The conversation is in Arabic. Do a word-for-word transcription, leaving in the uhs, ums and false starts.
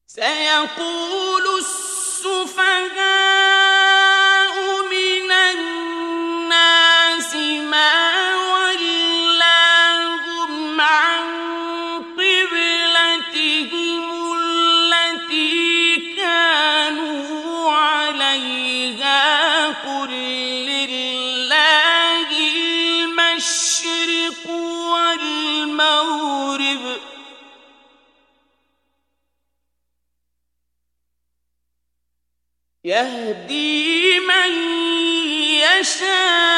سيقول السفهاء من الناس ما ولاهم عن قبلتهم التي كانوا عليها قل لله المشرق والمغرب يهدي من يشاء